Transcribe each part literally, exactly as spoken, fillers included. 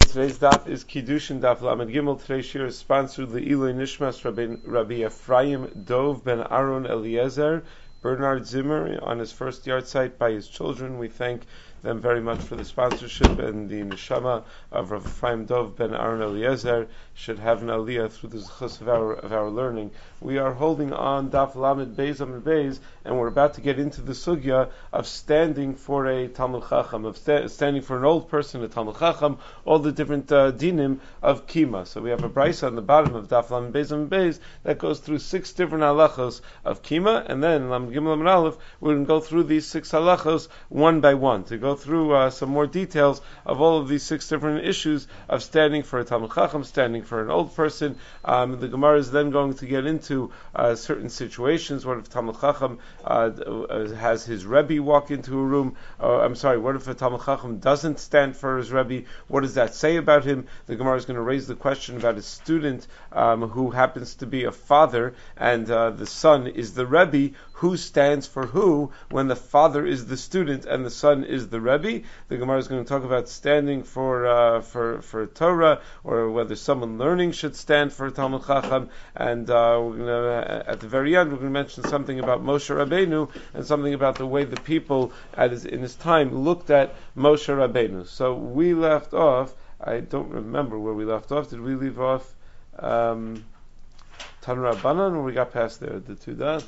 Today's daf is Kiddushin Daf Lamed Gimel. Today's shir is sponsored Le'iloi Nishmas Rabbi, Rabbi Ephraim Dov ben Aaron Eliezer Bernard Zimmer on his first yard site by his children. We thank them very much for the sponsorship, and the neshama of Rav Ephraim Dov ben Aaron Eliezer should have an aliyah through the zechus of our of our learning. We are holding on Daf Lamed Beis Amud Beis, and we're about to get into the sugya of standing for a Talmud Chacham, of sta- standing for an old person, a Talmud Chacham, all the different uh, dinim of kima. So we have a brisa on the bottom of Daf Lamed Beis Amud Beis that goes through six different halachos of kima, and then Lamed Gimel Lamed Aleph we're going to go through these six halachos one by one to go through uh, some more details of all of these six different issues of standing for a Talmud Chacham, standing for an old person. Um, the Gemara is then going to get into uh, certain situations. What if Talmud Chacham uh, has his Rebbe walk into a room? Uh, I'm sorry, what if a Talmud Chacham doesn't stand for his Rebbe? What does that say about him? The Gemara is going to raise the question about a student um, who happens to be a father, and uh, the son is the Rebbe. Who stands for who when the father is the student and the son is the Rebbe? The Gemara is going to talk about standing for uh, for for Torah, or whether someone learning should stand for Talmud Chacham. And uh, we're going to, at the very end, we're going to mention something about Moshe Rabbeinu and something about the way the people at his, in his time looked at Moshe Rabbeinu. So we left off. I don't remember where we left off. Did we leave off um, Tan Rabbanan, or we got past there? The two dots.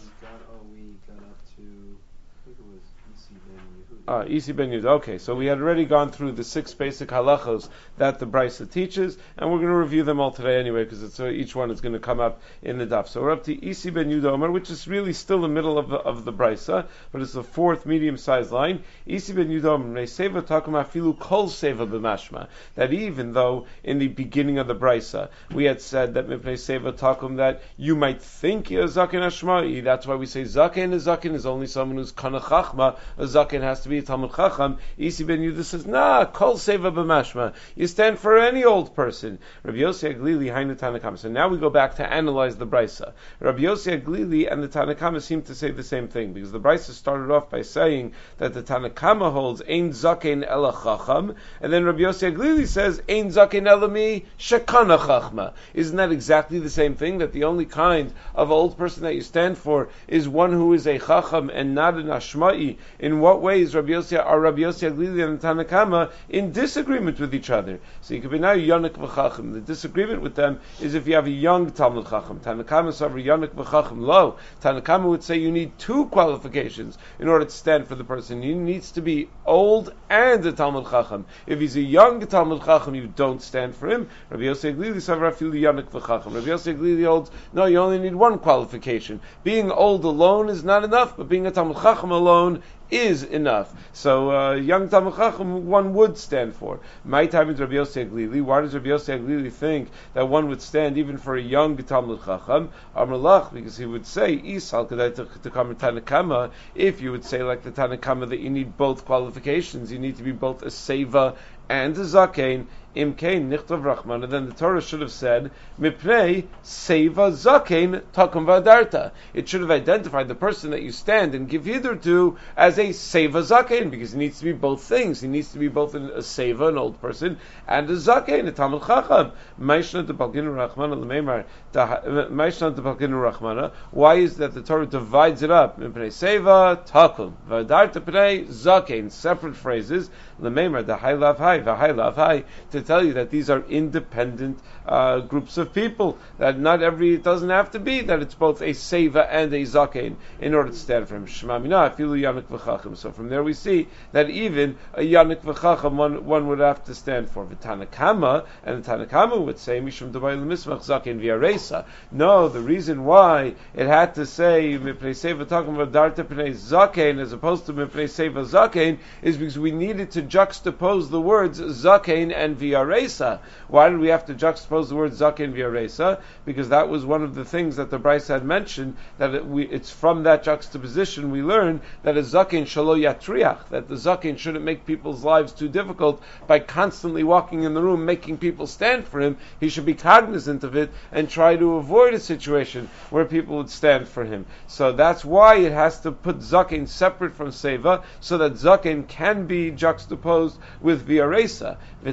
Ah, Isi ben Yehuda. Okay, so we had already gone through the six basic halachos that the Brisa teaches, and we're going to review them all today anyway, because it's uh, each one is going to come up in the daf. So we're up to Isi ben Yehuda Omer, which is really still the middle of the, of the Brisa, but it's the fourth medium-sized line. Isi ben Yehuda Omer, Seva takum afilu kol seva b'mashma. That even though in the beginning of the Brisa we had said that mipnei seva takum, that you might think a zaken hashma'i, that's why we say zaken. A zaken is only someone who's kana chachma. A zaken has to be a Talmud Chacham. Isi ben Yehuda says, nah, kol seva b'mashma. You stand for any old person. Rabbi Yossi Aglili hainu Tanakama. So now we go back to analyze the Brisa. Rabbi Yossi Aglili and the Tanakama seem to say the same thing, because the Brisa started off by saying that the Tanakama holds ein zaken ela chacham, and then Rabbi Yossi Aglili says ein zaken ela mi shekana chachma. Isn't that exactly the same thing? That the only kind of old person that you stand for is one who is a chacham and not an ashma'i. In what ways Rabbi Yossi, are Rabbi Yossi Aglili and Tanakama in disagreement with each other? So you could be now Yonik v'Chacham. The disagreement with them is if you have a young Talmud Chacham. Tanakama Savri Yonik v'Chacham. Lo. Tanakama would say you need two qualifications in order to stand for the person. He needs to be old and a Talmud Chacham. If he's a young Talmud Chacham, you don't stand for him. Rabbi Yossi Aglili Savri Afilu Yonik v'Chacham. Rabbi Yossi Aglili holds, no, you only need one qualification. Being old alone is not enough, but being a Talmud Chacham alone is enough. So, uh, young Talmud Chacham, one would stand for. My time is Rabbi Yossi Aglili. Why does Rabbi Yossi Aglili think that one would stand even for a young Talmud Chacham? Amrullah, because he would say, Isal Kedai to come Tanakama, if you would say like the Tanakama that you need both qualifications, you need to be both a Seva and a Zakein, Imkein Nichtav Rachman, and then the Torah should have said, Mipnei Seva Zakein Takum Vadarta. It should have identified the person that you stand and give hither to as a Seva Zakein, because he needs to be both things. He needs to be both a Seva, an old person, and a Zakein, a Talmud Chacham. Maishna de Balginu Rachmana L'meimar, Maishna de Balginu Rachmana. Why is that the Torah divides it up? Mipnei Seva Takum Vadarta Pnei Zakein, separate phrases. L'meimar, the Hai Lav Hai, the Hai Lav Hai, to tell you that these are independent uh, groups of people, that not every, it doesn't have to be that it's both a Seva and a Zakein in order to stand for him. Shema Mina, Afilu Yanik v'Chacham. So from there we see that even a Yanik v'Chacham one, one would have to stand for. V'Tanakama, and the Tanakama would say, Mishum Davai L'Mismach Zakein V'Yaresa. No, the reason why it had to say, Mipnei Seva Takum V'Darta Pnei Zakein, as opposed to Mipnei Seva Zakein, is because we needed to juxtapose the words Zakein and V'Yaresa. Why did we have to juxtapose the word Zakein V'Yaresa? Because that was one of the things that the Bryce had mentioned, that it, we, it's from that juxtaposition we learn that a Zakein Shalo Yatriach, that the Zakein shouldn't make people's lives too difficult by constantly walking in the room, making people stand for him. He should be cognizant of it and try to avoid a situation where people would stand for him. So that's why it has to put Zakein separate from Seva, so that Zakein can be juxtaposed with V'Yaresa. V'Tanakama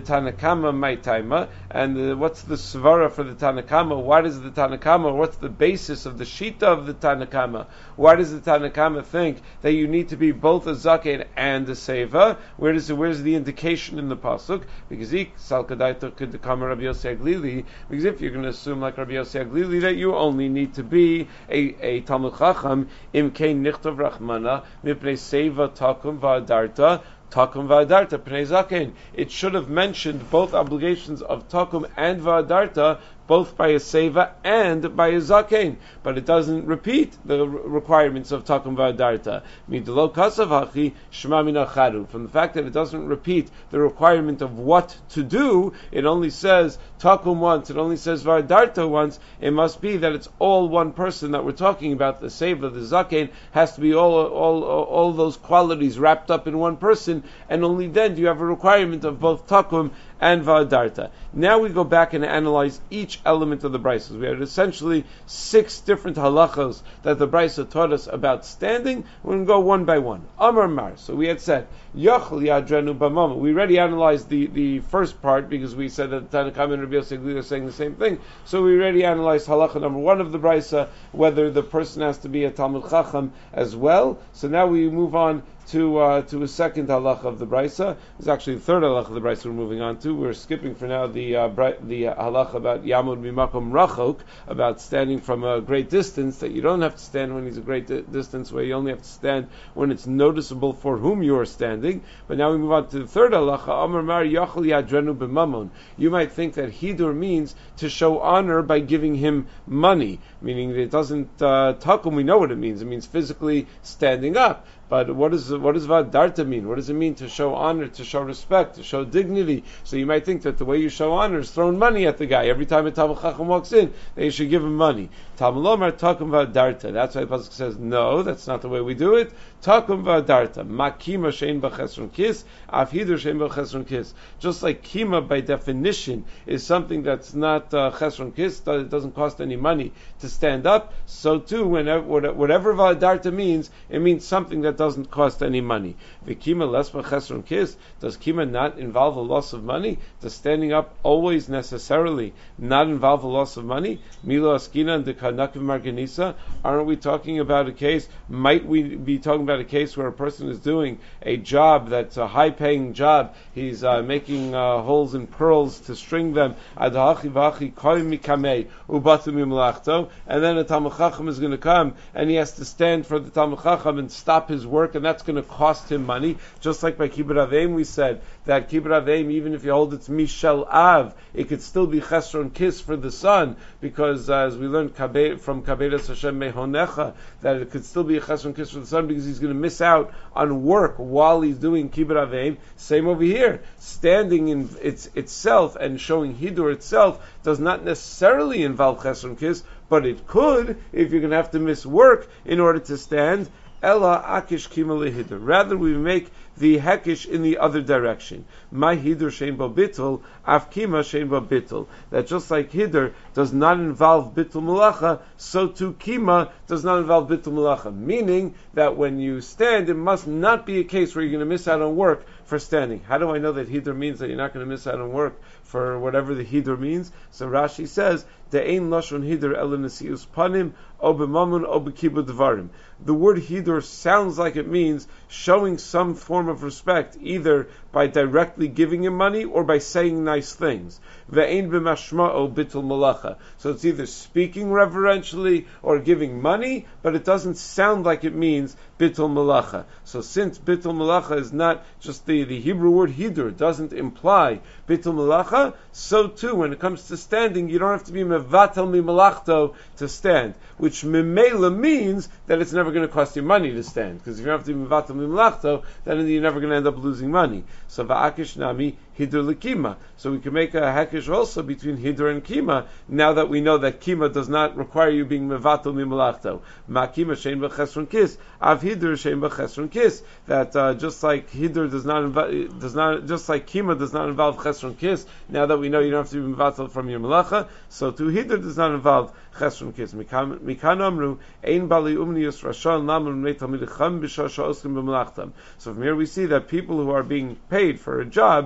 Tanakama my taima, and uh, what's the svara for the Tanakama? Why does the Tanakama? What's the basis of the shita of the Tanakama? Why does the Tanakama think that you need to be both a zaken and a seva? Where does where's the indication in the pasuk? Because he salkadaito could become Rabbi Yossi Aglili. Because if you're going to assume like Rabbi Yossi Aglili that you only need to be a a Talmud Chacham im kein nichtov rachmana mipnei seva takum va'adarta. Takum va'adarta pnei zaken. It should have mentioned both obligations of takum and va'adarta, both by a seva and by a zaken, but it doesn't repeat the requirements of takum va'adarta. Midlo kasav hachi shema min acharu. From the fact that it doesn't repeat the requirement of what to do, it only says takum once, it only says va'adarta once. It must be that it's all one person that we're talking about. The seva, the zaken, has to be all all all those qualities wrapped up in one person, and only then do you have a requirement of both takum and va'adarta. Now we go back and analyze each element of the braysos. We had essentially six different halachos that the brayso taught us about standing. We're going to go one by one. Amar Mar. So we had said, Yachal yadrenu b'mama. We already analyzed the, the first part because we said that Tanakam and Rabbi Yossi Aglili are saying the same thing. So we already analyzed halacha number one of the brayso, whether the person has to be a Talmud Chacham as well. So now we move on to uh, to a second halacha of the brayso. It's actually the third halacha of the brayso we're moving on to. We're skipping for now the uh, bri- the uh, halacha about yamud mimakom rachok, about standing from a great distance, that you don't have to stand when he's a great di- distance, where you only have to stand when it's noticeable for whom you are standing. But now we move on to the third halacha, Amar Mar Yachal Yadrenu b'mamon. You might think that hidur means to show honor by giving him money, meaning that it doesn't uh, takum, we know what it means. It means physically standing up. But what does what does va'adarta mean? What does it mean to show honor, to show respect, to show dignity? So you might think that the way you show honor is throwing money at the guy. Every time a Talmud Chacham walks in, that you should give him money. Talmud Lomar takum va'adarta. That's why the pasuk says, no, that's not the way we do it. Takum va'adarta. Ma kima shein b'chesron kis, af hidur shein b'chesron kis. Just like kima by definition is something that's not uh, chesron kis, it doesn't cost any money to stand up, so too, whenever, whatever va'adarta means, it means something that doesn't cost any money. V'kima lesma chesron kis. Does kima not involve a loss of money? Does standing up always necessarily not involve a loss of money? Milo askina and dekanakiv marganisa. Aren't we talking about a case? Might we be talking about a case where a person is doing a job that's a high-paying job? He's uh, making uh, holes in pearls to string them. Adahachi v'achi koim mikamei ubatu mimlachto. And then a Talmud Chacham is going to come and he has to stand for the Talmud Chacham and stop his work, and that's going to cost him money. Just like by Kibbut Aveim, we said that Kibbut Aveim, even if you hold it's Mishel Av, it could still be Chesron Kis for the son, because uh, as we learned from Kabedas Hashem Mehonecha, that it could still be a Chesron Kis for the son because he's going to miss out on work while he's doing Kibbut Aveim. Same over here. Standing in its, itself and showing Hidur itself does not necessarily involve Chesron Kis, but it could if you're going to have to miss work in order to stand. Ella akish kima lehidur. Rather, we make the hekish in the other direction. My hidur shein bo bittul, af kima shein bo bittul. That just like hidur does not involve bittul malacha, so too kima does not involve bittul malacha. Meaning that when you stand, it must not be a case where you're going to miss out on work for standing. How do I know that hidur means that you're not going to miss out on work for whatever the hidur means? So Rashi says, De'ein lashon hidur ela nesius panim, o b'mamun, o b'kibud dvarim. The word hidur sounds like it means showing some form of respect, either by directly giving him money or by saying nice things. Ve'ein b'mashma'o bitul malacha. So it's either speaking reverentially or giving money, but it doesn't sound like it means bitul malacha. So since bitul malacha is not just the, the Hebrew word hidur, doesn't imply bitul malacha, so too when it comes to standing, you don't have to be mevatel mi malachto to stand, which memela means that it's never going to cost you money to stand, because if you don't have to be mevatel mi malachto, then you're never going to end up losing money. So va'akish nami hidur lekima. So we can make a hekish also between hidur and kima, now that we know that kima does not require you being mevatel mi malachto. Ma kima shein b'chesron kis, av hidur shein b'chesron kis. That uh, just like hidur does not invo- does not just like kima does not involve chesron kis. Now that we know you don't have to be mevatel from your malacha, so too hidur does not involve chesron kis. Mikan amru ein bali umnius rashon lamun mei talmidecham b'shasha oskim b'malachtam. So from here we see that people who are being paid for a job are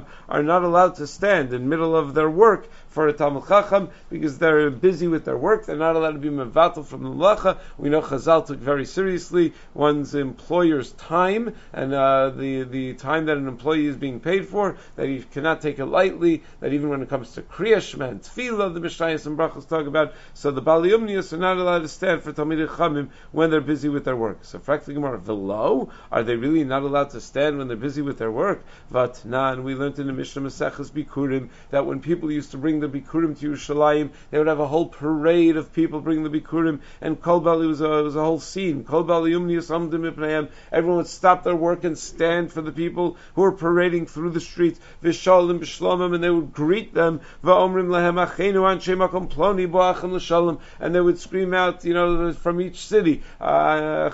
are not allowed to stand in the middle of their work for a Talmud Chacham because they're busy with their work. They're not allowed to be mevatel from the malacha. We know Chazal took very seriously one's employer's time and uh, the the time that an employee is being paid for, that he cannot take it lightly, that even when it comes to Kriya Shema and Tefillah, the Mishnayos and Brachos talk about, so the Bali Umnius are not allowed to stand for Talmidei Chachamim when they're busy with their work. So frankly, Gemara, V'lo, are they really not allowed to stand when they're busy with their work? Vatnan, we learned in the Mishnah Maseches Bikurim that when people used to bring the Bikurim to Yerushalayim, they would have a whole parade of people bringing the Bikurim, and Kol Bali was a, was a whole scene. Kol Bali Umnius Amdim Mipneihem. Everyone would stop their work and stand for the people who were parading through the streets. V'shalom b'shlomim, and they would greet them. V'omrim lahem achenu anshe makom ploni bo'achem l'shalom, and they would scream out, you know, from each city, achenu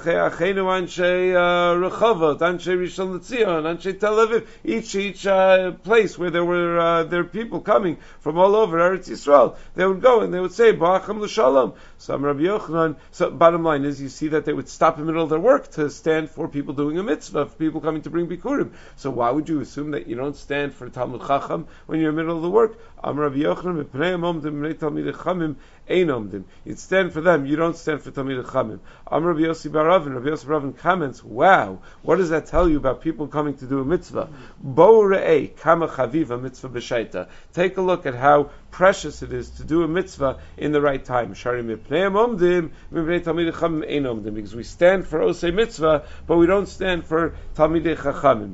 anshe Rechavot, anshe Rishon LeZion, anshe Tel Aviv, each each uh, place where there were uh, there were people coming from all over Eretz Yisrael. They would go and they would say bo'achem l'shalom. So Rabbi Yochanan. So bottom line is, you see that they would stop in the middle of their work to stand for people doing a mitzvah, for people coming to bring bikurim. So why would you assume that you don't stand for Talmud Chacham when you're in the middle of the work? Am Rabbi Yochanan mipnei omdim mipnei Talmidei Chachamim ein omdim. You'd stand for them. You don't stand for Talmidei Chachamim. Am Rabbi Yossi bar Ravin. Rabbi Yossi bar Ravin comments, wow, what does that tell you about people coming to do a mitzvah? Bo re'ei kama chaviva mitzvah b'shaita. Take a look at how precious it is to do a mitzvah in the right time. Shari mipnei omdim mipnei Talmidei Chachamim ein omdim. Because we stand for osei mitzvah, but we don't stand for Talmidei Chachamim.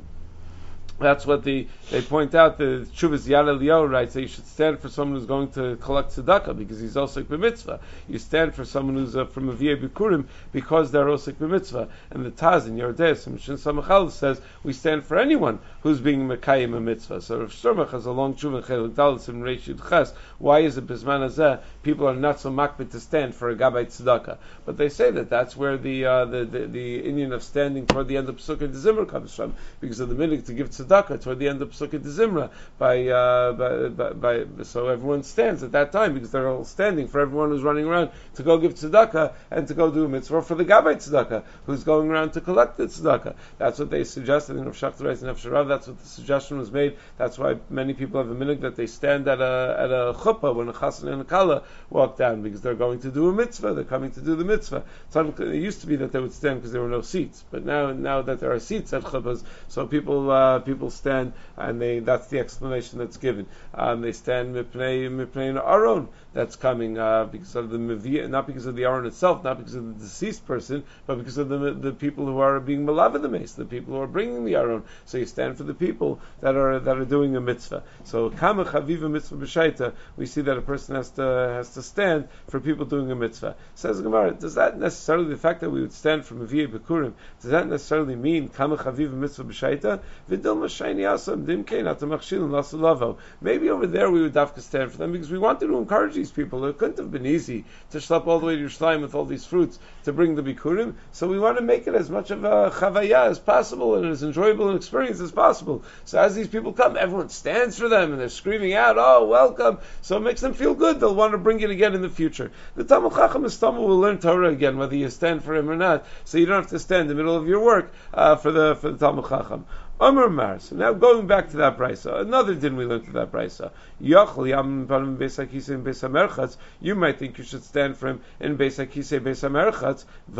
That's what the, they point out. The Chuvas Yad Eliyahu writes that you should stand for someone who's going to collect tzedakah because he's osek b'mitzvah. You stand for someone who's uh, from a Aviyei Bikurim because they're osek b'mitzvah. And the Taz in Yordes, Mishin Samachal says we stand for anyone who's being mekayim a mitzvah. So Rav Shturmach has a long Chuvah Chelik Dalit in Reish Yud Ches. Why is it Bisman Hazeh people are not so makbid to stand for a gabbai tzedakah? But they say that that's where the uh, the, the the Indian of standing toward the end of Pesukah de Zimra comes from, because of the minhag to give tzedakah toward the end of Pesukah de Zimra. By, uh, by, by, by so everyone stands at that time because they're all standing for everyone who's running around to go give tzedakah and to go do a mitzvah for the gabbai tzedakah who's going around to collect the tzedakah. That's what they suggested in Rav Shachter writes in Efsharav. That's what the suggestion was made. That's why many people have a minhag that they stand at a at a chuppah when a chassan and a kala walk down because they're going to do a mitzvah. They're coming to do the mitzvah. So it used to be that they would stand because there were no seats, but now now that there are seats at chuppahs, so people uh, people stand and they that's the explanation that's given. Um, they stand mipnei mipnei an aron that's coming uh, because of the mevia, not because of the aron itself, not because of the deceased person, but because of the the people who are being malav in the mace, the people who are bringing the aron. So you stand for the people that are that are doing a mitzvah. So kama chaviva mitzvah b'shaita, we see that a person has to has to stand for people doing a mitzvah. Says Gemara, does that necessarily, the fact that we would stand for mevia bikurim, does that necessarily mean kama chaviva mitzvah b'shaita? V'dilma shayni asam dimkein atam machshilin lasalavo. Maybe over there we would dafka stand for them because we wanted to encourage these people. It couldn't have been easy to schlep all the way to Yerushalayim with all these fruits to bring the bikurim. So we want to make it as much of a chavaya as possible and as enjoyable an experience as possible. So as these people come, everyone stands for them and they're screaming out, "Oh, welcome!" So it makes them feel good. They'll want to bring it again in the future. The Talmud Chacham Istama will learn Torah again, whether you stand for him or not. So you don't have to stand in the middle of your work uh, for the for the Talmud Chacham. Amar Mar. So now going back to that brisa, another din we learned to that brisa. Yachol yam panim beis hakisei and beis hamerchatz. You might think you should stand for him in beis hakisei, beis hamerchatz,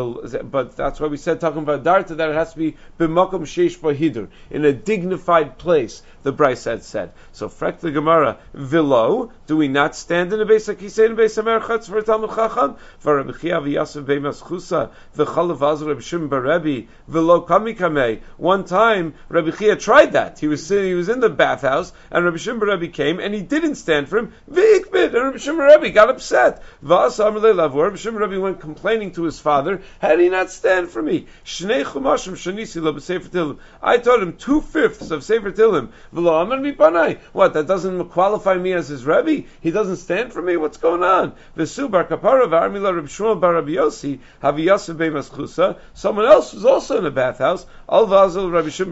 but that's why we said talking about darta that it has to be b'makom sheish b'hidur, in a dignified place. The brisa had said. So frek the Gemara, v'lo, do we not stand in a beis hakisei and beis hamerchatz for a Talmud Chacham? For Rabbi Chia v'Yasef b'Mas Chusa v'chalav azur Rabbi Shimon bar Rebbe v'lo kami kamei. One time Rabbi Chia tried that. He was sitting, he was in the bathhouse, and Rabbi Shimon bar Rebbe came, and he didn't stand for him. V'ikbid, and Rabbi Shimon bar Rebbe got upset. V'asa amar le'lavor. Rabbi Shimon bar Rebbe went complaining to his father, "How did he not stand for me? Shnei chumashim shanisi lo b'sefer Tehillim. I taught him two fifths of Sefer Tehillim. V'lo amar mi panai. What? That doesn't qualify me as his Rebbe? He doesn't stand for me? What's going on? V'su bar kapara v'armila Rabbi Shmuel bar Rabbi Yossi havi Yasef b'Mas Chusa. Someone else was also in the bathhouse. Al v'azil Rabbi Shimon bar Rebbe.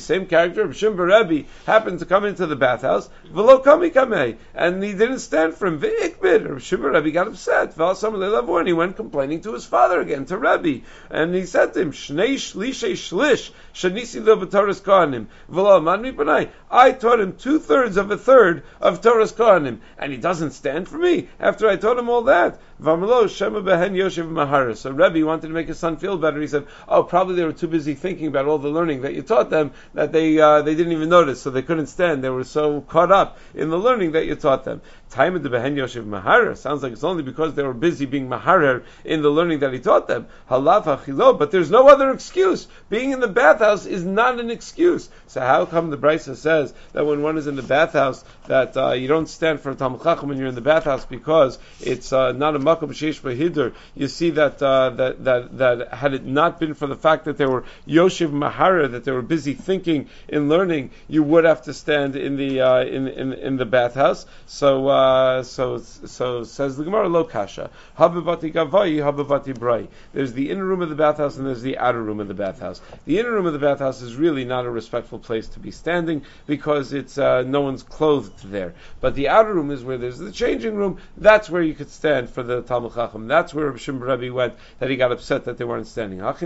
same character, Reb Shimon Rebbe, happened to come into the bathhouse, v'lo kami kamei, and he didn't stand for him. V'ikbid, Reb Shimon Rebbe got upset. V'asam le'lavu, and he went complaining to his father again, to Rebbe, and he said to him, Shnei shlishay shlish, shanisi lo b'Torah's kohanim, v'lo amad mipanai. I taught him two thirds of a third of Torah's kohanim, and he doesn't stand for me after I taught him all that. V'amalo shema behen yoshev mahara. So Rebbe wanted to make his son feel better. He said, "Oh, probably they were too busy thinking about all the learning that you taught them that they uh, they didn't even notice, so they couldn't stand. They were so caught up in the learning that you taught them." Time of the behen yoshev mahara sounds like it's only because they were busy being maharer in the learning that he taught them. Halav hachilo, but there's no other excuse. Being in the bathhouse is not an excuse. So how come the Brisa says that when one is in the bathhouse that uh, you don't stand for a Talmid Chacham when you're in the bathhouse because it's uh, not a makom sheish b'hidur? You see that uh, that that that had it not been for the fact that they were yoshev mahara, that they were busy thinking and learning, you would have to stand in the uh, in, in in the bathhouse. So uh, so so says the Gemara, lo kasha habavati gavai habavati brai. There's the inner room of the bathhouse and there's the outer room of the bathhouse. The inner room of the bathhouse is really not a respectful place to be standing because it's uh, no one's clothed there. But the outer room is where there's the changing room. That's where you could stand for the Talmid Chacham. That's where Reb Shimon Rebbe went, that he got upset that they weren't standing. That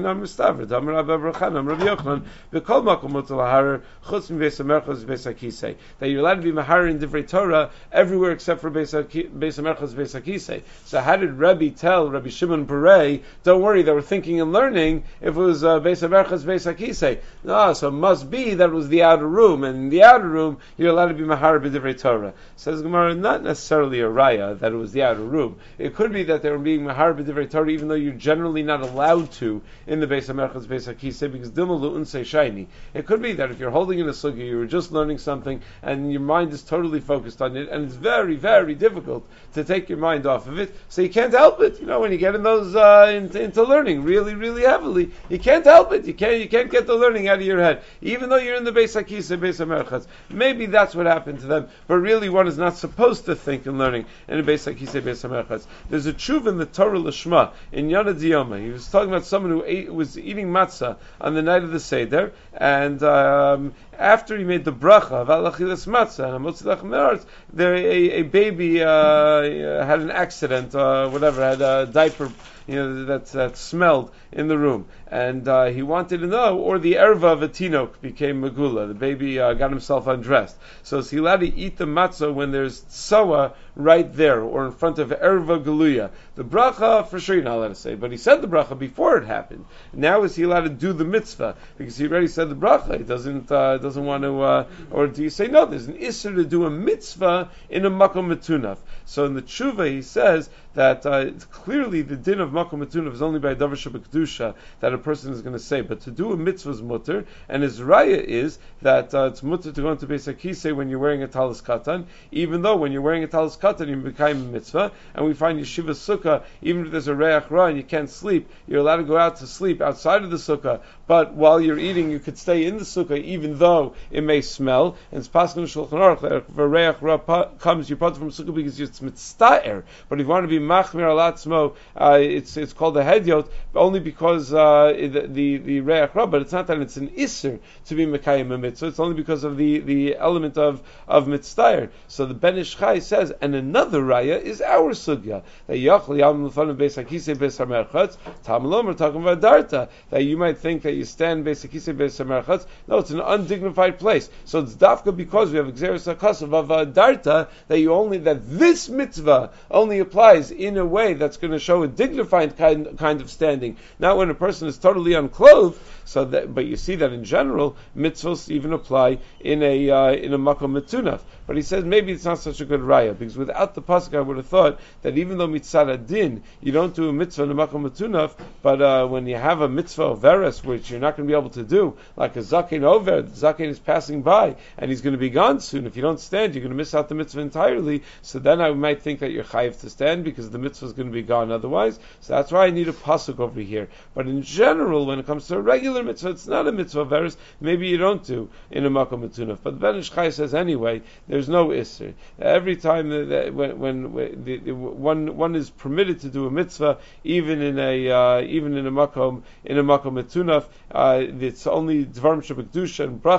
you're allowed to be mahar in divrei Torah everywhere except for Beis HaMerchos, Beis HaKisei. So how did Rebbe tell Rabbi Shimon Parei, don't worry, they were thinking and learning if it was uh, Beis HaMerchos, Beis HaKisei? No, so it must be that it was the outer room, and in the outer room you're allowed to be mahar b'divrei Torah. Says Gemara, not necessarily a raya that it was the outer room. It could be that they were being mahar b'divrei Torah even though you're generally not allowed to in the Beis HaMerchos, Beis HaKisei, because dilma lu'un say shiny. It could be that if you're holding in a sugya, you were just learning something and your mind is totally focused on it, and it's very, very difficult to take your mind off of it, so you can't help it. You know, when you get in those uh, into, into learning really, really heavily, you can't help it. You can't you can't get the learning out of your head, even though you're in the Beis HaKisei, Beis HaMerchos. Maybe that's what happened to them, but really one is not supposed to think and learning in the Beis HaKisei, Beis HaMerchos. There's a tshuva in the Torah Lishma in Yana Diyoma. He was talking about someone who ate, was eating matzah on the night of the Seder, and um, after he made the bracha of alachilas matzah and amotzilach me'aretz, there a, a baby uh, had an accident, uh, whatever, had a diaper, you know, that that smelled in the room, and uh, he wanted to know, or the erva of a tinok became megula. The baby uh, got himself undressed. So is he allowed to eat the matzah when there's tsoa right there, or in front of erva galuya? The bracha, for sure you're not allowed to say, but he said the bracha before it happened. Now is he allowed to do the mitzvah because he already said the bracha? He doesn't uh, doesn't want to, uh, or do you say no? There's an issur to do a mitzvah in a makom metunaf. So in the tshuva he says that uh, it's clearly the din of makom metunaf is only by davar shebekdusha that a person is going to say, but to do a mitzvah is mutter, and his raya is that uh, it's mutter to go into Beis HaKisei when you're wearing a talis katan, even though when you're wearing a talis katan you become a mitzvah, and we find yeshiva sukkah, even if there's a reach ra and you can't sleep, you're allowed to go out to sleep outside of the sukkah, but while you're eating you could stay in the sukkah even though it may smell, and it's pasuk Shulchan Aruch that if a reach ra comes, you part from sukkah because it's mitztaer, but if you want to be machmir al atzmo, uh, it's it's called a hedyot, only because uh, the the, the reach ra, but it's not that it's an isser to be mekayim a mitzvah, it's only because of the, the element of, of mitztaer. So the Ben Ish Chai says, and another raya is our sugya, that yachli yam l'fanav Beis HaKisei Beis HaMerchos, Tam Lom, we're talking about darta, that you might think that you stand Beis HaKisei Beis HaMerchos. No, it's an undignified place. So it's dafka because we have Xeris HaKasav of uh, darta, that you only, that this mitzvah only applies in a way that's going to show a dignified kind, kind of standing, not when a person is totally unclothed. So that, but you see that in general, mitzvahs even apply in a uh, in a makom metunaf. But he says maybe it's not such a good raya, because without the pasuk I would have thought that even though mitzvah adin, you don't do a mitzvah in a makom metunaf, but uh, when you have a mitzvah of veres, which you're not going to be able to do, like a zaken over, the zaken is passing by and he's going to be gone soon. If you don't stand, you're going to miss out the mitzvah entirely. So then I might think that you're chayiv to stand because the mitzvah is going to be gone otherwise. So that's why I need a pasuk over here. But in general, when it comes to a regular mitzvah, it's not a mitzvah of veres. Maybe you don't do in a makom metunaf. But the Ben Ish Chai says anyway, there's no isser. Every time that, that when, when, when the, the, one one is permitted to do a mitzvah, even in a uh, even in a makom in a makom metunaf, uh, it's only dvarim shebekdusha and bracha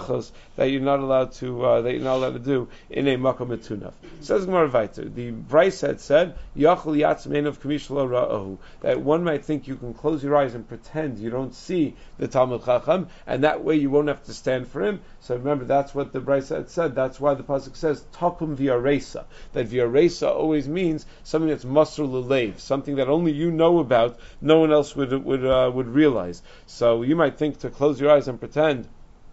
halachos that you're not allowed to uh, that you're not allowed to do in a makom etunaf. Says Gemara Vayter, the Bryce had said yachol yatzmein of kamishlo ra'ohu, that one might think you can close your eyes and pretend you don't see the Talmud Chacham, and that way you won't have to stand for him. So remember, that's what the Bryce had said. That's why the pasuk says takum v'aresa. That v'aresa always means something that's masr l'leiv, something that only you know about, no one else would would uh, would realize. So you might think to close your eyes and pretend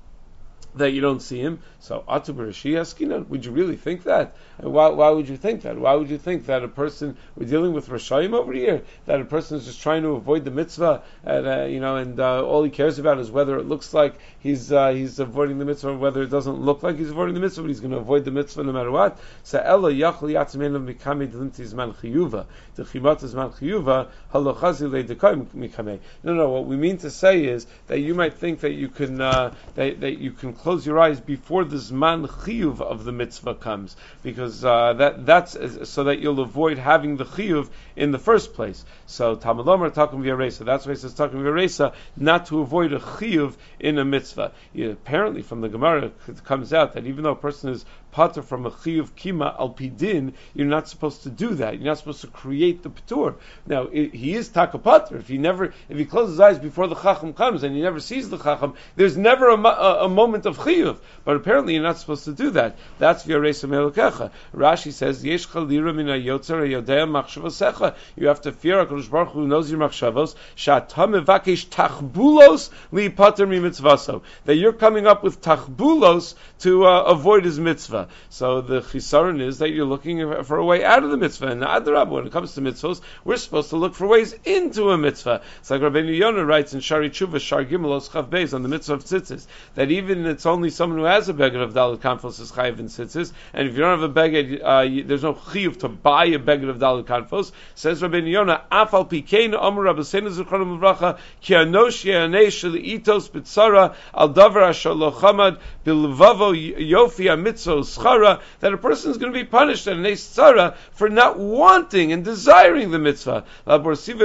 that you don't see him. So, Atu B'Rashi Askinan, would you really think that? And why, why would you think that? Why would you think that a person, we're dealing with Rashayim over here, that a person is just trying to avoid the mitzvah, and, uh, you know, and uh, all he cares about is whether it looks like he's uh, he's avoiding the mitzvah, or whether it doesn't look like he's avoiding the mitzvah, but he's going to avoid the mitzvah no matter what. So, Ella Yachli Yatzmeinu Mikame Delimti Zman Chiyuva, the Chimat Zman Chiyuva, Halochazi Le Dekai Mikame. No, no, what we mean to say is that you might think that you can, uh, that, that you can close your eyes before the Zman Chiyuv of the mitzvah comes, because uh, that that's so that you'll avoid having the Chiyuv in the first place. So Talmud Lomar Takum V'Yaresa. That's why it says Takum V'Yaresa, not to avoid a Chiyuv in a mitzvah. Yeah, apparently, from the Gemara, it comes out that even though a person is patur from a chiyuv kima al pidin, you're not supposed to do that. You're not supposed to create the patur. Now, it, he is takapatur. If he never, if he closes his eyes before the chacham comes and he never sees the chacham, there's never a, a, a moment of chiyuv. But apparently, you're not supposed to do that. That's v'yareisa me'elokecha. Rashi says, Yesh chalira min ha'yotzer ha'yodea machshavosecha. You have to fear HaKadosh Baruch Hu, who knows your machshavos. Sha'ata mevakesh tachbulos li'pater mi-mitzvaso. That you're coming up with tachbulos to uh, avoid his mitzvah. So the chisaron is that you're looking for a way out of the mitzvah. And adarab, when it comes to mitzvahs, we're supposed to look for ways into a mitzvah. It's like Rabbeinu Yonah writes in Shari Tshuva, Shar Gimel, Chav Beis, on the mitzvah of tzitzis, that even it's only someone who has a beged of Dalet Kanfos is chayiv in tzitzis, and if you don't have a beged, uh, you, there's no chiyuv to buy a beged of Dalet Kanfos. Says Rabbeinu Yonah, Afal Pikein Omer Rabbeinu Zichronim Levracha, Ki Anosh Ye'anei Sheli'itos B'tzara Al Davar Asher Lo Chamad Bilvavo Yofi HaMitzvos Schara, that a person is going to be punished at an tzara for not wanting and desiring the mitzvah. And that's what the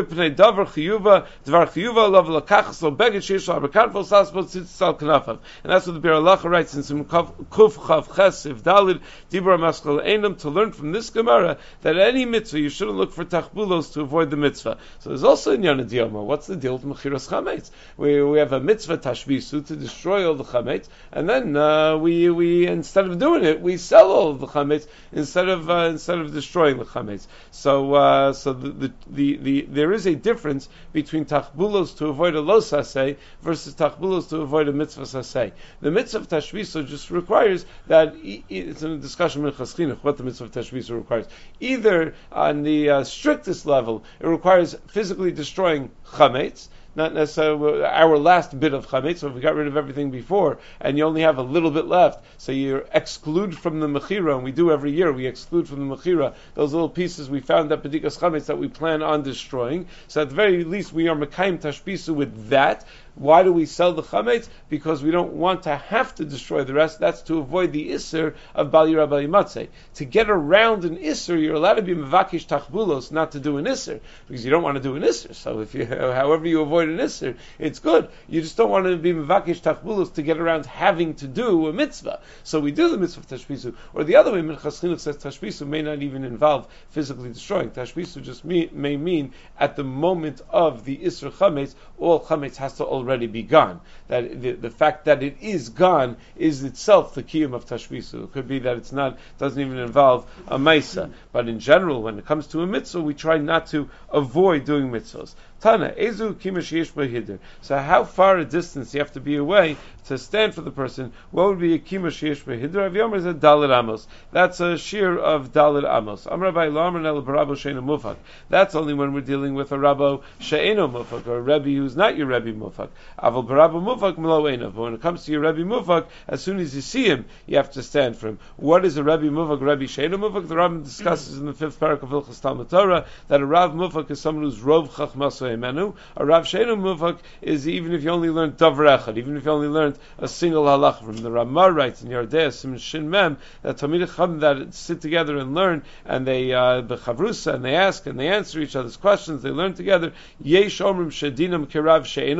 Bir Halacha writes in some Kuf Chav Ches If Dalid Dibur Maskal Einam, to learn from this Gemara that any mitzvah you shouldn't look for tachbulos to avoid the mitzvah. So there's also in Yana Diyama, what's the deal with Mechiras Chametz? We we have a mitzvah tashbisu to destroy all the chametz, and then uh, we we instead of doing it, we sell all of the chametz instead of uh, instead of destroying the chametz. So uh, so the, the, the, the there is a difference between tachbulos to avoid a lo saseh versus tachbulos to avoid a mitzvah saseh. The mitzvah of tashbisu just requires that it's a discussion with Chas what the mitzvah of tashbisu requires. Either on the uh, strictest level, it requires physically destroying chametz, not necessarily our last bit of chametz. So if we got rid of everything before, and you only have a little bit left, so you exclude from the mechira, and we do every year, we exclude from the mechira those little pieces we found at B'dikas chametz that we plan on destroying. So at the very least, we are mekayim tashbisu with that. Why do we sell the chametz? Because we don't want to have to destroy the rest. That's to avoid the isser of Bal Yirah Bal Yimatzeh. To get around an isser, you're allowed to be mevakish tachbulos, not to do an isser, because you don't want to do an isser. So if you, however you avoid an isser, it's good. You just don't want to be mevakish tachbulos to get around having to do a mitzvah. So we do the mitzvah of tashbisu. Or the other way, Minchas Chinuch says tashbisu may not even involve physically destroying. Tashbisu just may, may mean at the moment of the isser chametz, all chametz has to already already be gone. That the, the fact that it is gone is itself the kiyum of tashbisu. It could be that it's not, doesn't even involve a maisa. But in general, when it comes to a mitzvah, we try not to avoid doing mitzvahs. Tana, ezu kimashiyesh b'hider. So how far a distance you have to be away to stand for the person? What would be a kimashiyesh b'hider? Aviyomer is a dalit amos. That's a shear of dalit amos. Amar Rabbi Laman el barabo she'eno mufak. That's only when we're dealing with a rabbo she'eno mufak, or a rebbe who's not your rebbe mufak. Aval barabo mufak melo einav. But when it comes to your rebbe mufak, as soon as you see him, you have to stand for him. What is a rebbe mufak, rebbe she'eno mufak? The Rambam discusses in the fifth parak of Hilchos Talmud Torah that a rav mufak is someone who's rov chachmas. A Rav Sheinu Mufak is even if you only learned Davar Echad, even if you only learned a single halach from the Ramah writes in Yardei Sim Shin Mem that Talmidei Chacham that sit together and learn, and they uh, the Chavrusa, and they ask and they answer each other's questions, they learn together. Yesh Omrim Shedinam Kerav Sheinu Mufak,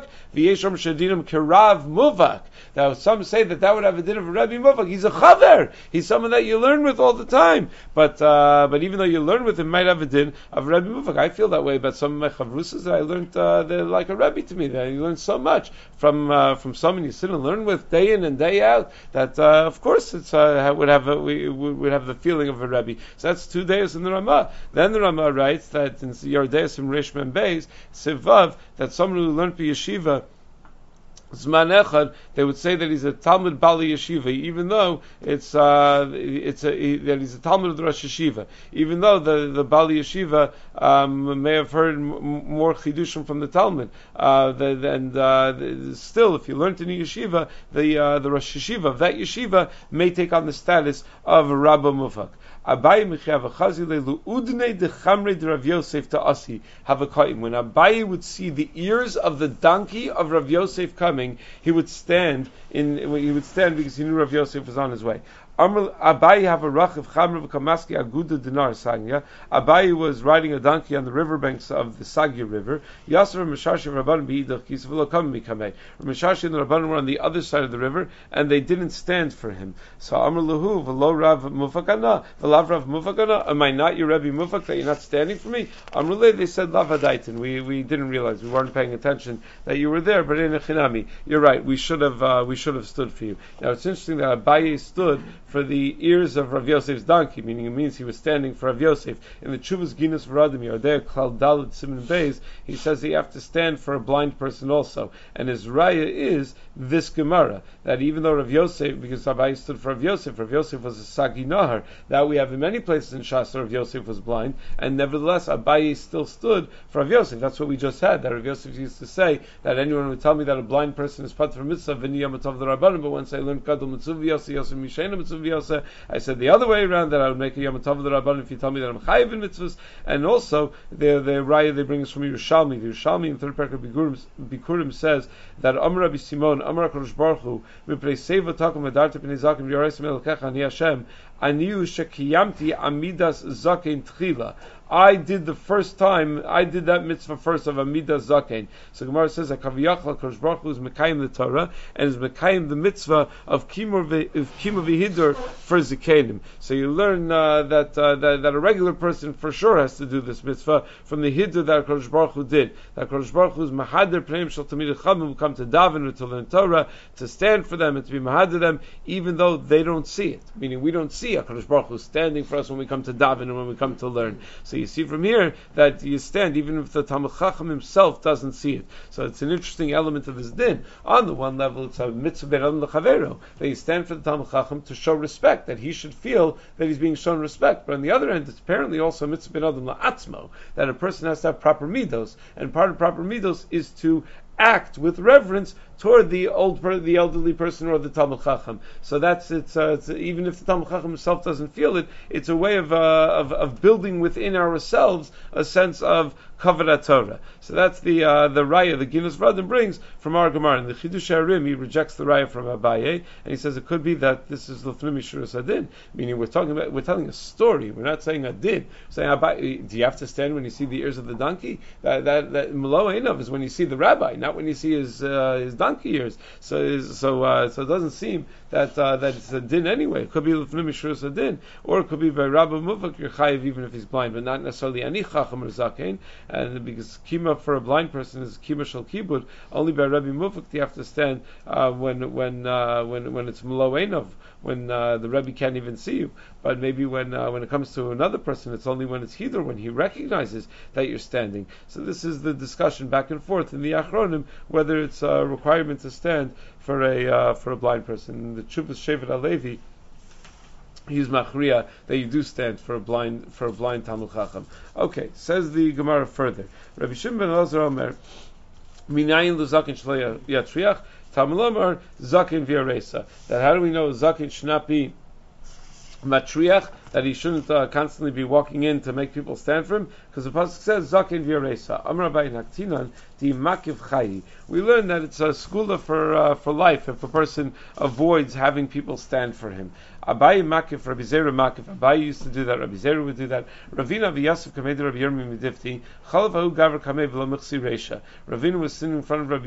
muvak, v'yeshom shadinim kerav muvak. Now some say that that would have a din of a Rebbe muvak. He's a chaver. He's someone that you learn with all the time. But uh, but even though you learn with him, might have a din of Rebbe muvak. I feel that way about some of my chavrusas that I learned. Uh, they're like a Rebbe to me. That you learn so much from uh, from someone you sit and learn with day in and day out. That uh, of course it's uh, would have a, we would have the feeling of a Rebbe. So that's two days in the Ramah. Then the Ramah writes that in Yordeis in Rish Mem Beis Sivav that someone who learned by yeshiva Zman Echad, they would say that he's a Talmud Bali Yeshiva, even though it's uh, it's a, that he's a Talmud of the Rosh Yeshiva, even though the the Bali Yeshiva um, may have heard m- more chidushim from the Talmud. Uh, the, and uh, the, still, if you learn in a yeshiva, the uh, the Rosh Yeshiva of that yeshiva may take on the status of a Rabba Mufak. Abaye Mechav Chazile Udne de Chamre de Rav Yosef to Asi Havakaim. When Abaye would see the ears of the donkey of Rav Yosef coming, he would stand in. He would stand because he knew Rav Yosef was on his way. Abaye have a rach of Chamre v'Kamaski Aguda Dinar Sagya. Abaye was riding a donkey on the riverbanks of the Sagya River. Yasser Mishashi Rabban B'Idach Kisvelo Kam Mikamei. Mishashi and the Rabban were on the other side of the river, and they didn't stand for him. So Amr Lahu V'Lo Rav Mufakana V'Lav Rav Mufakana. Am I not your Rebbe Mufak that you're not standing for me? Amr Le, they said Lavadaitin. We we didn't realize, we weren't paying attention that you were there. But in a Chinami, you're right. We should have uh, we should have stood for you. Now it's interesting that Abaye stood for the ears of Rav Yosef's donkey, meaning it means he was standing for Rav Yosef. In the Chuvas Ginas V'Radim Yodei Klal Dalet Siman Beis, he says that you have to stand for a blind person also. And his raya is this Gemara, that even though Rav Yosef, because Abaye stood for Rav Yosef, Rav Yosef was a Sagi Nahar, that we have in many places in Shas, Rav Yosef was blind, and nevertheless Abaye still stood for Rav Yosef. That's what we just had, that Rav Yosef used to say, that anyone would tell me that a blind person is pat for mitzvah, v'niyam atov the Rabbanim, but once I learned Kadol Mitzvah Yosef, Yosef Mishena Mitzvah Yosef, I said the other way around, that I would make a Yom Tov the Rabban if you tell me that I'm chayiv in mitzvahs. And also the the raya they bring us from Yerushalmi. The Yerushalmi in third parak of Bikurim, Bikurim says that Amar Rabbi Simon, Amar Kadosh Baruch Hu, Miprei Seva Takum Adarti Pnei Zakim Yoreis Melkecha Ani Hashem Aniu Shekiyamti Amidas Zaken Tchila. I did the first time, I did that mitzvah first of Amidas Zaken. So Gemara says that Kaviyachal Kadosh Baruch Hu is Mekayim the Torah and is Mekayim the mitzvah of Kimur V'Hidur for Zikenim. So you learn uh, that, uh, that that a regular person for sure has to do this mitzvah from the Hidur that Kadosh Baruch Hu did. That Kadosh Baruch Hu is Mahader Pneim Shel Tamid Chacham who come to daven or to learn Torah, to stand for them and to be Mahader them, even though they don't see it. Meaning we don't see a Kadosh Baruch Hu standing for us when we come to daven and when we come to learn. So you see from here that you stand even if the Talmud Chacham himself doesn't see it. So it's an interesting element of this din. On the one level, it's a mitzvah be'adam l'chavero, that you stand for the Talmud Chacham to show respect, that he should feel that he's being shown respect. But on the other hand, it's apparently also a mitzvah be'adam la'atzmo, that a person has to have proper midos, and part of proper midos is to act with reverence toward the old, per, the elderly person or the Talmud Chacham. So that's it's, uh, it's even if the Talmud Chacham himself doesn't feel it, it's a way of uh, of, of building within ourselves a sense of kavod Torah. So that's the uh, the raya the Ginas V'Radim brings from our Gemara. In the Chidush Harim, he rejects the raya from Abaye, and he says it could be that this is l'fnei mishuras adin, meaning we're talking about we're telling a story. We're not saying adin. We're saying Abaye, do you have to stand when you see the ears of the donkey? That that that Melo Einav is when you see the rabbi, not when you see his uh, his donkey ears. So so uh, so it doesn't seem that uh, that it's a din anyway. It could be l'fnei mishuras adin, or it could be by Rabba Muvak you're chayiv even if he's blind, but not necessarily ani chacham or zaken. And because kima for a blind person is kima shel kibud, only by Rabbi Mufak do you have to stand uh, when when uh, when when it's Melo Einov, when uh, the Rebbe can't even see you. But maybe when uh, when it comes to another person, it's only when it's Hidur, when he recognizes that you're standing. So this is the discussion back and forth in the Achronim, whether it's a requirement to stand for a uh, for a blind person. In the Chuvas Shevet HaLevi, he's machriya that you do stand for a blind for a blind Talmud Chacham. Okay, says the Gemara further. Rabbi Shimon ben Elazar Omer, minayin luzakin shlo yatriach, Talmud Omer zakin v'yaresa. That how do we know zakin should not be matriach, that he shouldn't uh, constantly be walking in to make people stand for him? Because the pasuk says zakin v'yaresa. Amar Abaye Naktinan di makiv chayi. We learn that it's a skula for uh, for life if a person avoids having people stand for him. Abaye makif, Rabbi Zera makif. Abaye used to do that. Rabbi Zera would do that. Ravina v'Yasef kamei Rabbi Yirmiyah midifti. Chalav ha'u gaver kamei v'lo mechsi reisha. Ravina was sitting in front of Rabbi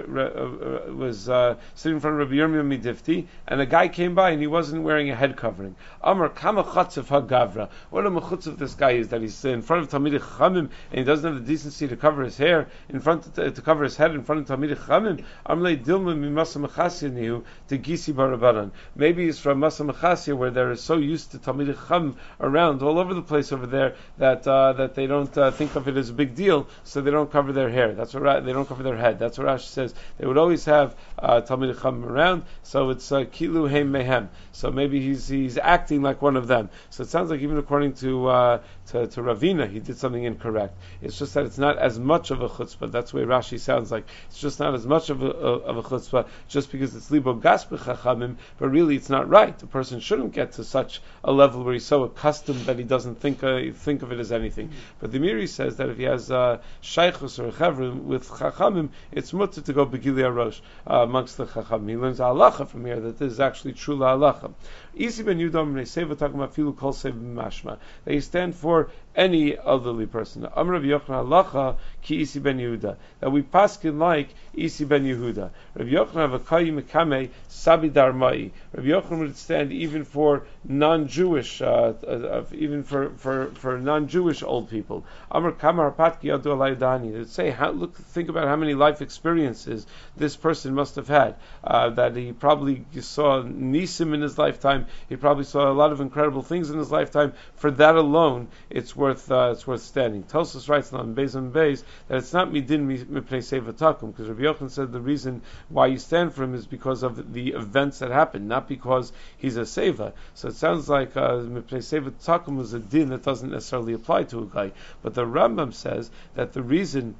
Yir, uh, was uh, sitting in front of Rabbi Yirmiyah midifti, and a guy came by and he wasn't wearing a head covering. Amar kama chatzef ha'gavra. What a mechutz of this guy is that he's in front of Talmidei Chachamim and he doesn't have the decency to cover his hair in front of, to, to cover his head in front of Talmidei Chachamim. Amlei dilma mimasa mechasya nihu to gisi barabanan. Maybe he's from Masa Mechasya where they're so used to Talmidei Chachamim around all over the place over there that uh, that they don't uh, think of it as a big deal, so they don't cover their hair. That's what Ra- they don't cover their head. That's what Rashi says. They would always have uh, Talmidei Chachamim around, so it's uh, kilu heim mehem. So maybe he's he's acting like one of them. So it sounds like even according to uh, to, to Ravina, he did something incorrect. It's just that it's not as much of a chutzpah. That's the way Rashi sounds like. It's just not as much of a, of a chutzpah just because it's libo gas b'chachamim, but really it's not right. The person shouldn't get to such a level where he's so accustomed that he doesn't think uh, think of it as anything. But the Miri says that if he has uh, shaychus or chevrim with chachamim, it's mutter to go begili arosh uh, amongst the chachamim. He learns halacha from here that this is actually true halacha. Isi ben Yudam Reiseva talking about filu kol sev mashma. They stand for any elderly person. Amar Rabbi Yochanan halacha ki Isi ben Yehuda. That we paskin like Isi ben Yehuda. Rabbi Yochanan v'kayi mekame sabi darmai. Rabbi Yochanan would stand even for non-Jewish, uh, uh, even for, for, for non-Jewish old people. Amar kamar patki adu alayidani. They would say, how, look, think about how many life experiences this person must have had. Uh, that he probably saw nisim in his lifetime. He probably saw a lot of incredible things in his lifetime. For that alone, it's worth uh, it's worth standing. Tosfos writes on Beis and Beis that it's not midin mipnei seva takum, because Rabbi Yochanan said the reason why you stand for him is because of the events that happened, not because he's a seva. So it sounds like mipnei seva takum is a din that doesn't necessarily apply to a guy. But the Rambam says that the reason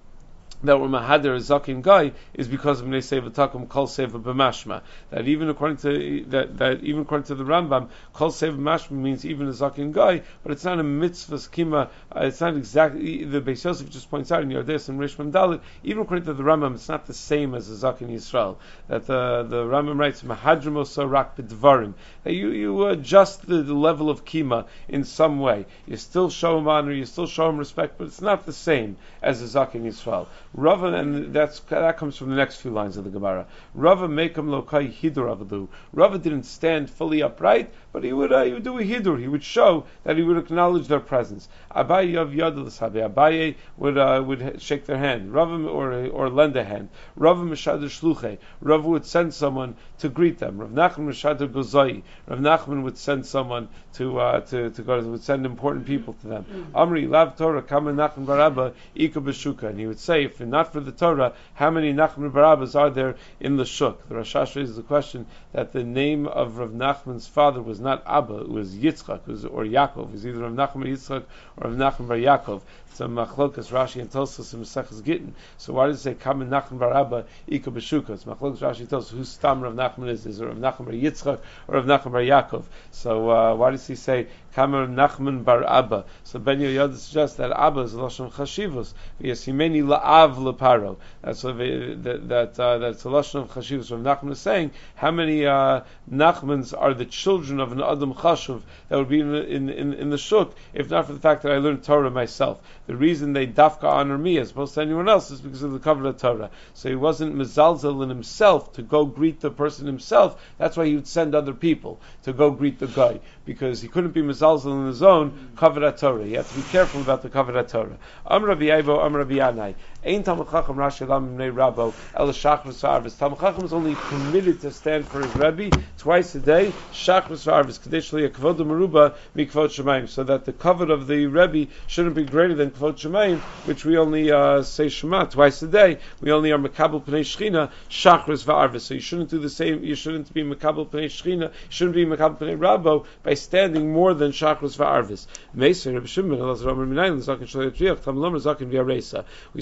that we're mahader a zakin guy is because of Bnei Seva Takum Kol Seva B'mashma. That even according to that, that even according to the Rambam, Kol Seva B'mashma means even a zakin guy, but it's not a mitzvah schema. Uh, it's not exactly the Beis Yosef just points out in Yordes and Rishmam Dalit. Even according to the Rambam, it's not the same as a zakin Yisrael. That the the Rambam writes mahadrim osa rak b'dvarim. That you you adjust the, the level of kima in some way. You still show him honor, you still show him respect, but it's not the same as a zakin Yisrael. Rava, and that's that comes from the next few lines of the Gemara. Rava mekem lokai hidur avadu. Rava didn't stand fully upright, but he would uh, he would do a hidur. He would show that he would acknowledge their presence. Abaye yav yadul sabe. Abaye would uh, would shake their hand. Rava or or lend a hand. Rava mishader shluche. Rava would send someone to greet them. Rav Nachman mishader gozai. Rav Nachman would send someone to uh, to to go. Would send important people to them. Amri lav Torah kama Nachman barabba ika b'shuka. And he would say, if not for the Torah, how many Nachman Barabbas are there in the Shuk? The Rashash raises the question that the name of Rav Nachman's father was not Abba, it was Yitzchak, it was, or Yaakov. It was either Rav Nachman Yitzchak or Rav Nachman Bar Yaakov. It's a machlokas Rashi and Tosfos and Maseches Gittin. So why does it say Kamen Nachman Bar Abba Ika B'Shuka? It's machlokas Rashi tells us whose stam Rav Nachman is. Is it Rav Nachman Bar Yitzchak or Rav Nachman Bar Yaakov? So uh, why does he say Kamen Nachman Bar Abba? So Ben Yoyada suggests that Abba is Lashon Chashivos. V'yasimeni la'av leparo. That's what they, that that uh, that's a lashon of chashivus. Rav Nachman is saying how many uh, Nachmans are the children of an Adam Chashuv that would be in the, in, in, in the shuk, if not for the fact that I learned Torah myself. The reason they dafka honor me as opposed to anyone else is because of the cover of Torah. So he wasn't mezalzel in himself to go greet the person himself. That's why he would send other people to go greet the guy, because he couldn't be mezalzel in his own cover Torah. He had to be careful about the cover Torah. Am Rabbi Yevo, Am Rabbi Yanai. Ein Talmud Chacham Rashi Lam Mnei Rabbo El Shachris V'Arvis. Talmud Chacham is only permitted to stand for his Rebbe twice a day. Shachris V'Arvis Kadesh Li Kavod Meruba Mi Kavod Shemayim, so that the cover of the Rebbe shouldn't be greater than Kavod Shemayim, which we only uh, say Shema twice a day. We only are Mekabel Pnei Shechina Shachris V'Arvis. So you shouldn't do the same. You shouldn't be Mekabel Pnei Shechina. You shouldn't be Mekabel Pnei Rabbo by standing more than Shachris V'Arvis. Meiser Reb Shimon Elazar Omer Minayin Zaken Shloyot Riach Tam Lomer Zaken V'Aresa. We said Zaken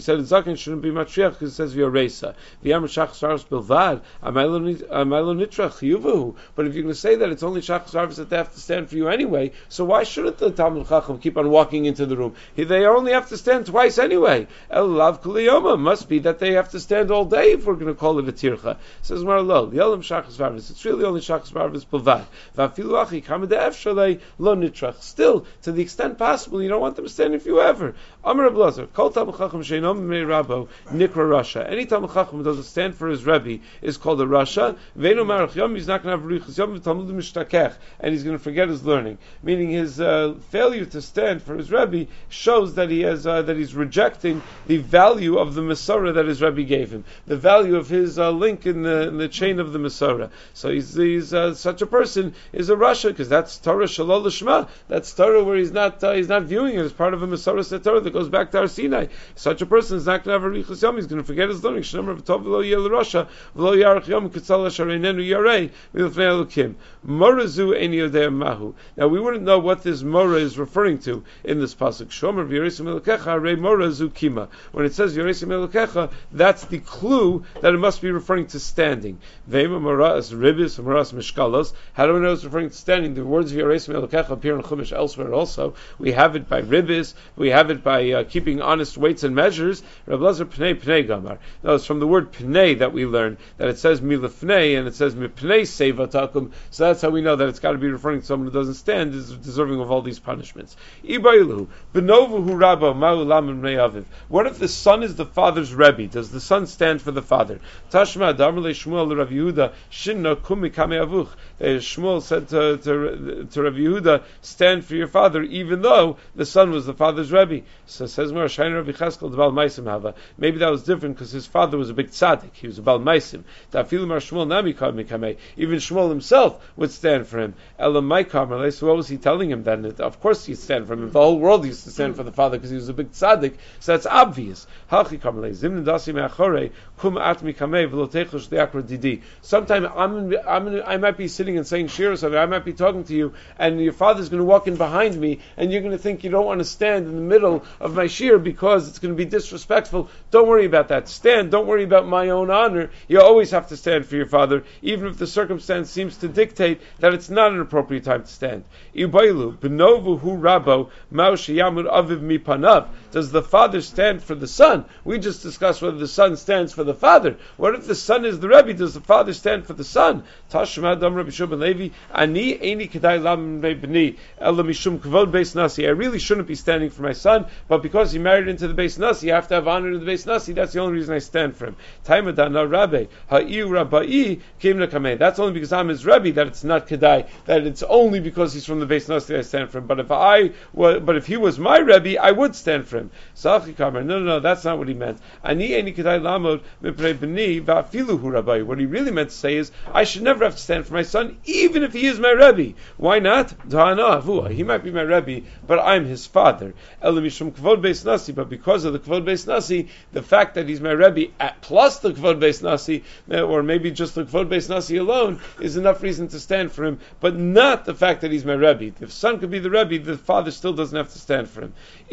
Lakin shouldn't be Matriach because it says V'yoresa. V'yam Shachas Varvus Bilvad, Amaylo Nitra Chiyuvahu. But if you're going to say that it's only Shachas Varvus that they have to stand for you anyway, so why shouldn't the Talmud Chacham keep on walking into the room? They only have to stand twice anyway. El Lav Kuliyoma must be that they have to stand all day if we're going to call it a Tircha. Says Marlo, Yelam Shachas Varvus. It's really only Shachas Varvus Bilvad. V'afilu Achi Kamadeh Efshalei Lo Nitrach. Still, to the extent possible, you don't want them standing for you ever. Amar Blazer, Kol Talmud Chacham Sheinom Mei Rabo Nikra Rasha. Any Talmud Chacham who doesn't stand for his Rebbe is called a Rasha. Veinu Marach Yom, he's not going to have Ruchas Yom V'Talmud Mishtakech, and he's going to forget his learning. Meaning his uh, failure to stand for his Rebbe shows that he has uh, that he's rejecting the value of the Masorah that his Rebbe gave him, the value of his uh, link in the, in the chain of the Masorah. So he's, he's uh, such a person is a Rasha because that's Torah Shalol Lishma. That's Torah where he's not uh, he's not viewing it as part of a Masorah Set Torah that goes back to Har Sinai. Such a person is not going to have a Richus Yom. He's going to forget his learning. Shnamar v'tov v'lo yel Rasha v'lo yarach Yom Kitzal Ashareinenu Yarei v'lifnei Elokim Morazu Ein Yodei Mahu. Now we wouldn't know what this Mora is referring to in this pasuk. Shomer v'Yeresim Elokecha Rei Morazu Kima. When it says Yeresim Elokecha, that's the clue that it must be referring to standing. Ve'ema Moras Ribis Moras Mishkalos. How do we know it's referring to standing? The words Yeresim Elokecha appear in Chumash elsewhere also. We have it by Ribis. We have it by uh, keeping honest weights and measures. Reb Lazar Pnei Pnei Gamar. No, it's from the word Pnei that we learn that it says Milafnei and it says Mipnei Seva Takum. So that's how we know that it's got to be referring to someone who doesn't stand is deserving of all these punishments. Ibailu Benovuhu Rabba Ma'ulam and Me'aviv. What if the son is the father's Rebbe? Does the son stand for the father? Tashma Damrle Shmuel Rav Yehuda Shinna Kumi Kame Avuch. Shmuel said to, to, to Rav Yehuda, stand for your father, even though the son was the father's Rebbe. So says Mar Shain Rabbi Cheskel the Bal Maisim Hava. Maybe that was different because his father was a big tzaddik. He was a Bal Maisim. Mar Shmuel Nami Kame. Even Shmuel himself would stand for him. Elam Maikamar. So what was he telling him then? Of course he'd stand for him. The whole world used to stand for the father because he was a big tzaddik. So that's obvious. Sometime I'm, I'm, I might be sitting and saying shir or something. I might be talking to you, and your father's going to walk in behind me, and you're going to think you don't want to stand in the middle of my shir because it's going to be disrespectful. Don't worry about that. Stand. Don't worry about my own honor. You always have to stand for your father, even if the circumstance seems to dictate that it's not an appropriate time to stand. Does the father stand for the son? We just discussed whether the son stands for the father. What if the son is the Rebbe? Does the father stand for the son? Tashma Dam Rabbi Shimon Levi, Ani Eini Kedai Lam Bni Ela Mishum Kvod Beis Nasi. I really shouldn't be standing for my son, but because he married into the Beis Nasi, I have to have honor to the Beis Nasi. That's the only reason I stand for him. Taimadana Rabbi Ha'iu Rabbai Kim Nakameh. That's only because I'm his Rebbe that it's not Kedai. That it's only because he's from the Beis Nasi that I stand for him. But if I, well, but if he was my Rebbe, I would stand for him. Sachi Kamar. No, no, no. That's not what he meant. Ani Eini Kedai Lamod Mipnei Bni Va'afilu Hu Rabbai. What he really meant to say is, I should never have to stand for my son, even if he is my Rebbe. Why not? He might be my Rebbe, but I'm his father. But because of the Kvod Beis Nasi, the fact that he's my Rebbe, plus the Kvod Beis Nasi, or maybe just the Kvod Beis Nasi alone, is enough reason to stand for him, but not the fact that he's my Rebbe. If son could be the Rebbe, the father still doesn't have to stand for him.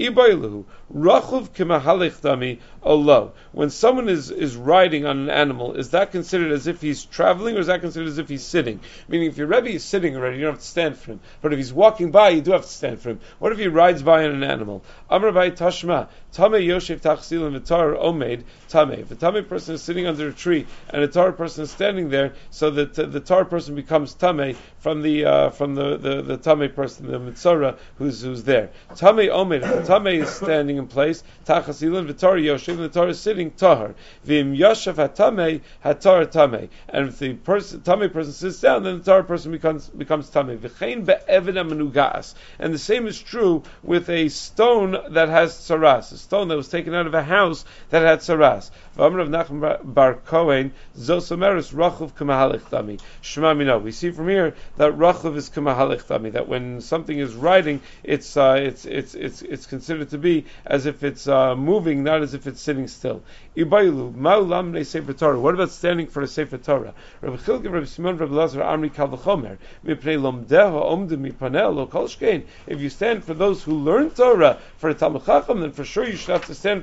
When someone is, is riding on an animal, is that considered as if he's traveling, or is that considered as if he's sitting? Meaning, if your Rebbe is sitting already, you don't have to stand for him. But if he's walking by, you do have to stand for him. What if he rides by on an animal? Amar Bai Tashma, Tame Yoshev Tachsil and Vitar Omed Tame. If a Tame person is sitting under a tree and a Tar person is standing there, so that uh, the Tar person becomes Tame from the uh, from the, the, the Tame person, the Mitzora who's who's there. Tame Omed. If the Tame is standing in place, Tachasil and Vitar Yoshev, and the Tar is sitting Tahar. Vim Yoshev Hatame Hatar Tame. And if the person Tame person sits down, then the Tar person becomes becomes Tame. V'chein be'eved hamenugas. And the same is true with a stone that has tsaras, a stone that was taken out of a house that had tsaras. V'amar Rav Nachman bar Kohen zosomeris rachuv k'mahalech tami. Shema mino. We see from here that rachuv is k'mahalech tami. That when something is riding, it's uh, it's it's it's it's considered to be as if it's uh, moving, not as if it's sitting still. Ibaylu ma'ulam ne sefer Torah. What about standing for a sefer Torah? Rabbi Chilkiv, Rabbi Simon, Rabbi Lazar, Amri Kal V'chomer mipnei lomdeho omdim mipanel lo kol shkein. If you stand for those who learn Torah for a Talmud Chacham, then for sure you should have to stand for the Torah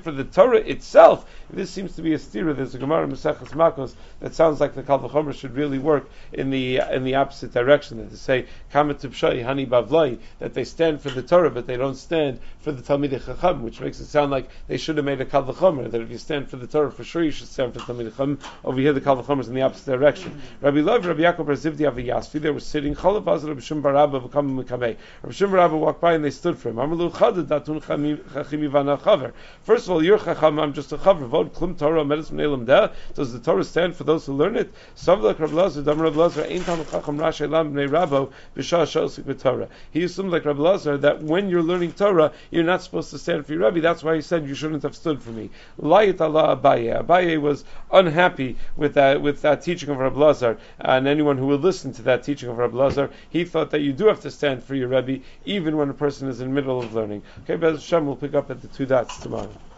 Torah itself, this seems to be a stira. There's a Gemara in Maseches Makos that sounds like the Kal V'chomer should really work in the in the opposite direction. That they say Kama Tibshai Hani Bavlai, that they stand for the Torah, but they don't stand for the Talmidei Chacham, which makes it sound like they should have made a Kal V'chomer. That if you stand for the Torah, for sure you should stand for the Talmidei Chacham. Over here, the Kal V'chomer is in the opposite direction. Rabbi Lev, Rabbi Yaakov Bar Zivdi Aviyasvi, they were sitting. Chalav Azar Rabbi Shimon Bar Abba v'Kam Mekamei. Rabbi Shimon Bar Abba walked by and they stood for him. Amalu Chadad Datun Chachim Ivana Chaver. First of all, you're Chacham, I'm just a Chaver. Vod Klum Torah Medis Mneilam Deh. Does the Torah stand for those who learn it? Savlak Rabbi Lazar, Dam Rabbi Lazar, Ein Tam Chacham Rashi Lam Bnei Rabbo B'Shah Shosik B'Torah. He assumed like Rabbi Lazar that when you're learning Torah, you're not supposed to stand for your Rabbi. That's why he said you shouldn't have stood for me. Layit Allah Abaye. Abaye was unhappy with that with that teaching of Rabbi Lazar, and anyone who will listen to that teaching of Rabbi Lazar, he thought that you do have to stand for your Rebbe, even when a person is in the middle of learning. Okay, Bez Hashem, we'll pick up at the two dots tomorrow.